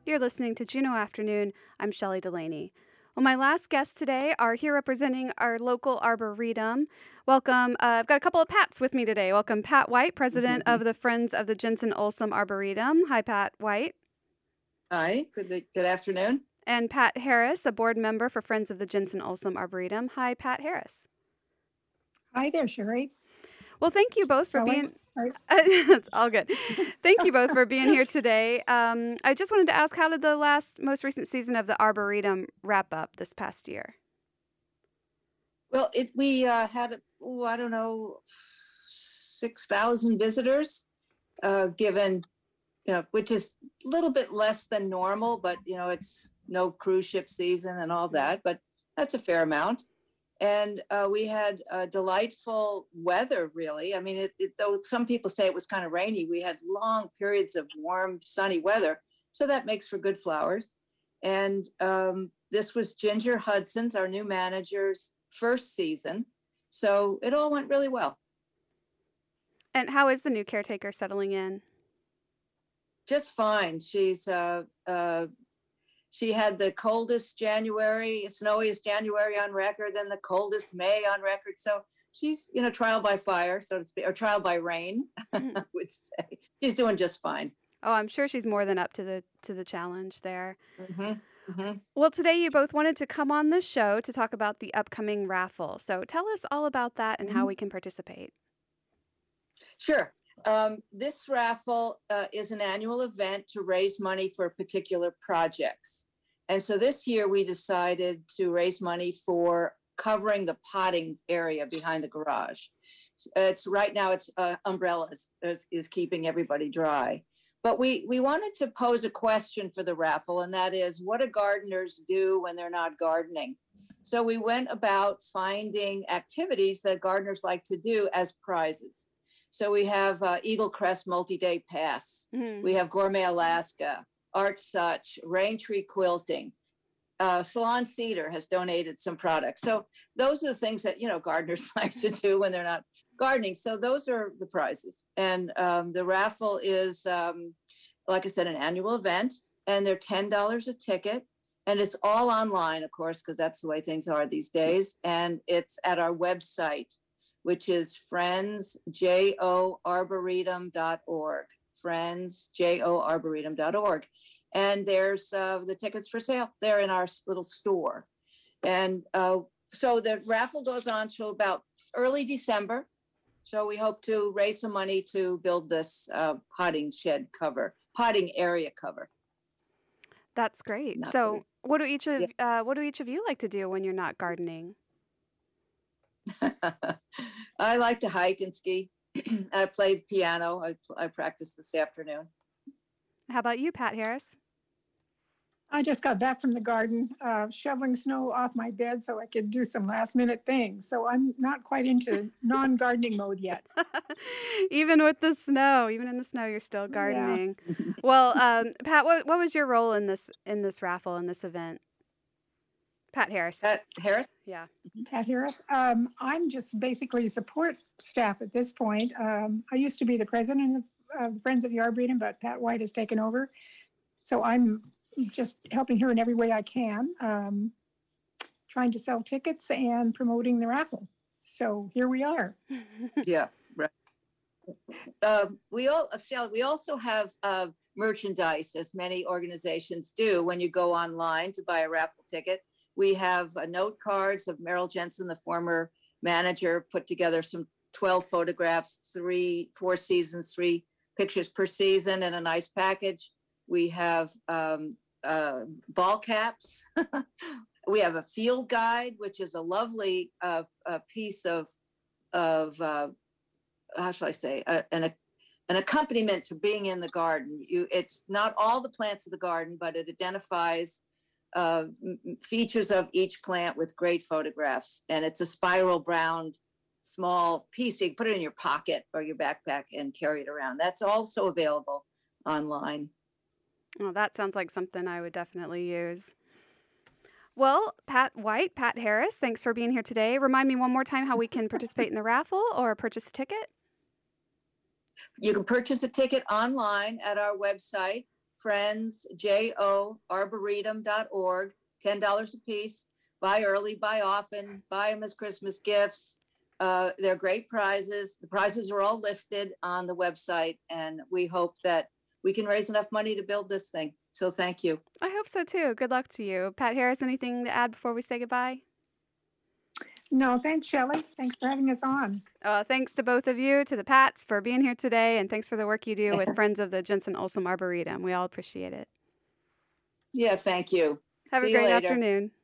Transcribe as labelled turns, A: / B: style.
A: You're listening to Juneau Afternoon. I'm Shelley Delaney. Well, my last guests today are here representing our local Arboretum. Welcome. I've got a couple of Pats with me today. Welcome, Pat White, president of the Friends of the Jensen Olsom Arboretum. Hi, Pat White.
B: Hi, good afternoon.
A: And Pat Harris, a board member for Friends of the Jensen Olsom Arboretum. Hi, Pat Harris.
C: Hi there, Sherry.
A: Well, thank you both for
C: Shelley?
A: being... It's all good. Thank you both for being here today. I just wanted to ask, how did the most recent season of the Arboretum wrap up this past year?
B: Well, we had, 6,000 visitors, given, which is a little bit less than normal, but, it's no cruise ship season and all that, but that's a fair amount. And we had delightful weather, really. I mean, though some people say it was kind of rainy, we had long periods of warm, sunny weather. So that makes for good flowers. And this was Ginger Hudson's, our new manager's first season. So it all went really well.
A: And how is the new caretaker settling in?
B: Just fine. She had the coldest January, snowiest January on record, then the coldest May on record. So she's, trial by fire, so to speak, or trial by rain, I would say. She's doing just fine.
A: Oh, I'm sure she's more than up to the challenge there.
B: Mm-hmm. Mm-hmm.
A: Well, today you both wanted to come on the show to talk about the upcoming raffle. So tell us all about that and how we can participate.
B: Sure. This raffle is an annual event to raise money for particular projects. And so this year we decided to raise money for covering the potting area behind the garage. Right now it's umbrellas is keeping everybody dry. But we wanted to pose a question for the raffle, and that is, what do gardeners do when they're not gardening? So we went about finding activities that gardeners like to do as prizes. So we have Eagle Crest Multi-Day Pass. Mm-hmm. We have Gourmet Alaska, Art Such, Rain Tree Quilting. Salon Cedar has donated some products. So those are the things that, gardeners like to do when they're not gardening. So those are the prizes. And the raffle is, like I said, an annual event, and they're $10 a ticket. And it's all online, of course, because that's the way things are these days. And it's at our website, which is friendsjoarboretum.org, friendsjoarboretum.org. And there's the tickets for sale. They're in our little store. And so the raffle goes on to about early December. So we hope to raise some money to build this potting area cover.
A: That's great. So what do each of you like to do when you're not gardening?
B: I like to hike and ski. I play the piano. I practiced this afternoon.
A: How about you, Pat Harris?
C: I just got back from the garden, shoveling snow off my bed so I could do some last minute things. So I'm not quite into non-gardening mode yet.
A: Even in the snow, you're still gardening. Yeah. Well, Pat, what was your role in this raffle, in this event? Pat Harris.
B: Pat Harris?
A: Yeah.
C: Pat Harris. I'm just basically support staff at this point. I used to be the president of Friends of the Arboretum, but Pat White has taken over. So I'm just helping her in every way I can, trying to sell tickets and promoting the raffle. So here we are.
B: Yeah, right. We also have merchandise, as many organizations do. When you go online to buy a raffle ticket, we have note cards of Merrill Jensen, the former manager, put together some 12 photographs, 4 seasons, 3 pictures per season in a nice package. We have ball caps. We have a field guide, which is a lovely piece of how shall I say, an accompaniment to being in the garden. It's not all the plants of the garden, but it identifies features of each plant with great photographs. And it's a spiral bound small piece. So you can put it in your pocket or your backpack and carry it around. That's also available online.
A: Well, that sounds like something I would definitely use. Well, Pat White, Pat Harris, thanks for being here today. Remind me one more time how we can participate in the raffle or purchase a ticket.
B: You can purchase a ticket online at our website, friends, JOArboretum.org, $10 a piece. Buy early, buy often, buy them as Christmas gifts. They're great prizes. The prizes are all listed on the website, and we hope that we can raise enough money to build this thing. So thank you.
A: I hope so too. Good luck to you. Pat Harris, anything to add before we say goodbye?
C: No, thanks, Shelley. Thanks for having us on.
A: Thanks to both of you, to the Pats for being here today, and thanks for the work you do with Friends of the Jensen Olson Arboretum. We all appreciate it.
B: Yeah, thank you.
A: Have
B: See
A: a
B: you
A: great
B: later.
A: afternoon.